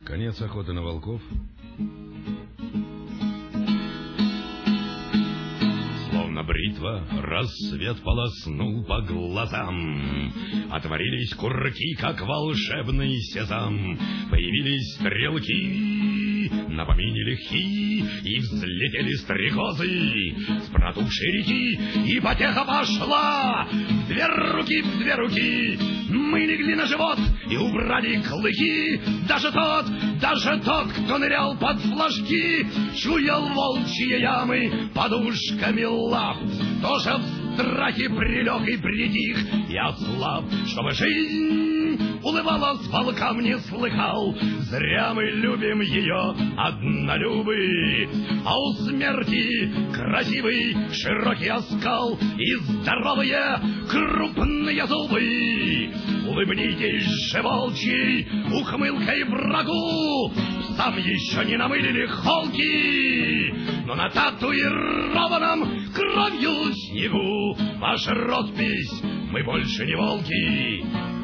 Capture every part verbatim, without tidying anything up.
Конец охоты на волков. Словно бритва рассвет полоснул по глазам. Отворились курки, как волшебный сезам. Появились стрелки на помине легки, и взлетели стрекозы с протухшей реки, и потеха пошла в две руки, в две руки. Мы легли на живот и убрали клыки. Даже тот, даже тот, кто нырял под флажки, чуял волчьи ямы подушками лап. Тоже в страхе прилег и притих и ослаб, чтобы жизнь улыбалась волкам, не слыхал. Зря мы любим ее, однолюбы, а у смерти красивый широкий оскал и здоровые крупные зубы. Улыбнитесь же волчьей ухмылкой врагу, сам еще не намылили холки, но на татуированном кровью снегу ваша роспись, мы больше не волки.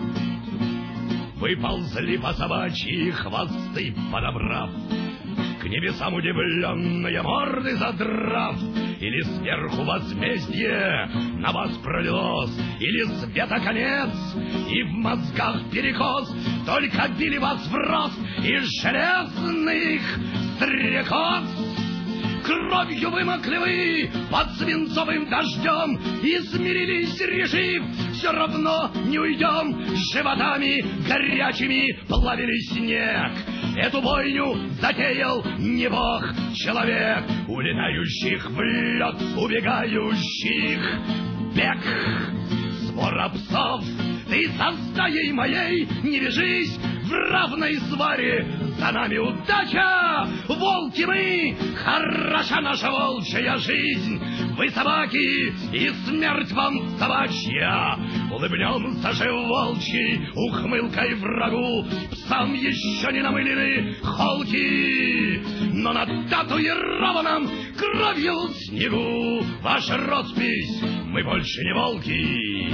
Выползли по собачьи хвосты подобрав, к небесам удивленные морды задрав. Или сверху возмездие на вас пролилось, или света конец, и в мозгах перекос. Только били вас в рост из железных стрекоз. Кровью вымокли вы под свинцовым дождем и смирились, решив, все равно не уйдем. С животами горячими плавили снег. Эту бойню затеял не бог, человек, улетающих в лед, убегающих бег. Свора псов, ты со стаей моей не вяжись, в равной сваре за нами удача. Волки мы, хороша наша волчья жизнь. Вы собаки, и смерть вам собачья. Улыбнемся же волчьей ухмылкой врагу, псам еще не намылены холки, но на татуированном кровью снегу ваша роспись, мы больше не волки.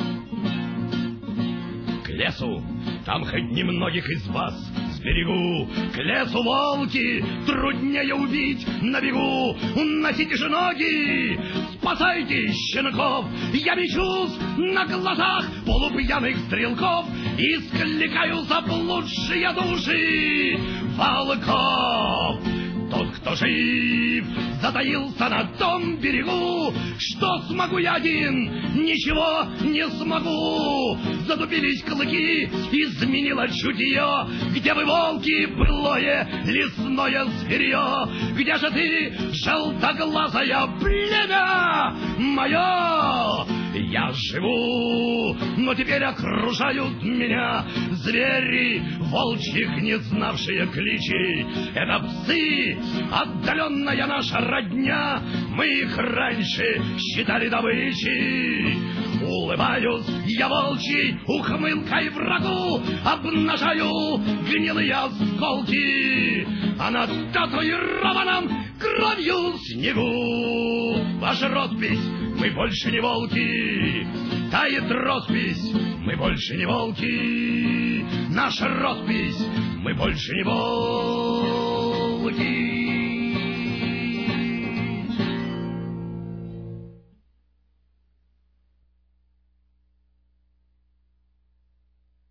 К лесу, там хоть немногих из вас сберегу. К лесу, волки, труднее убить на бегу. Уносите же ноги, спасайте щенков. Я мечусь на глазах полупьяных стрелков и скликаю заблудшие души волков. Тот, кто жив, затаился на том берегу. Что смогу я один? Ничего не смогу. Затупились клыки, изменило чутье. Где вы, волки, былое лесное зверье? Где же ты, желтоглазое племя мое? Я живу, но теперь окружают меня звери, волчьих не знавшие кличей. Это псы, отдаленная наша родня, мы их раньше считали добычей. Улыбаюсь я волчьей ухмылкой врагу, обнажаю гнилые осколки, а на татуированном кровью снегу ваша роспись, мы больше не волки. Тает роспись, мы больше не волки. Наша роспись, мы больше не волки.